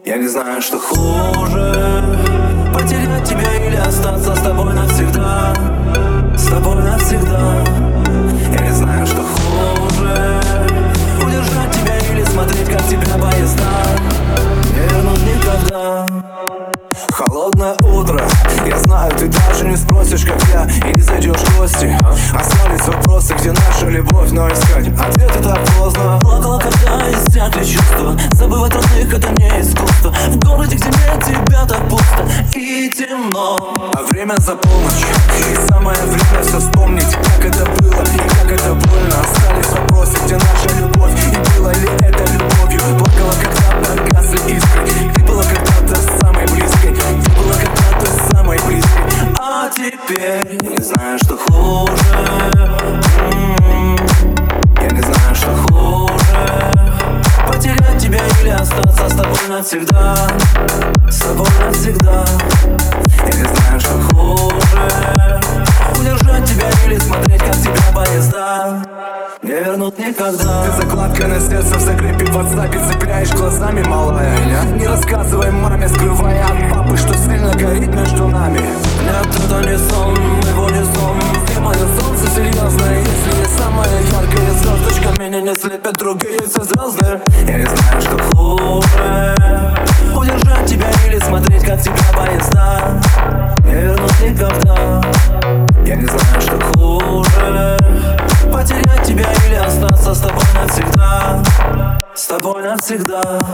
Я не знаю, что хуже: потерять тебя или остаться с тобой навсегда. С тобой навсегда. Я не знаю, что хуже: удержать тебя или смотреть, как тебя поезда не вернут никогда. Холодное утро, я знаю, ты даже не спросишь, как я, и не зайдешь в гости. Остались вопросы, где наша любовь, но искать ответы так поздно. Плакала, когда иссякли чувства. Забывать родных — это не искусство. В городе, где нет тебя, так пусто и темно. А время за полночь, и самое время все вспомнить, как это было и как это больно. Остались вопросы, где наша любовь, и было ли это любовью. Плакала, когда погасли искры. Ты была когда-то самой близкой, ты была когда-то самой близкой. А теперь не знаю, что хуже. Я не знаю, что хуже: потерять тебя или остаться с тобой навсегда. с тобой навсегда. Я не знаю, что хуже: удержать тебя или смотреть, как тебя поезда не вернут никогда. Ты закладка на сердце в закрепе в WhatsApp, цепляешь глазами, малая. Не рассказывай маме, скрывая от папы, что сильно горит между нами. Нет, это не сон, его не сон. Ты мое солнце серьезное, если не самая яркая звездочка, меня не слепят другие все звезды. Я не знаю, что хуже: удержать тебя или смотреть, как тебя поезда не вернут никогда. Я не знаю, что хуже: потерять тебя или остаться с тобой навсегда. с тобой навсегда.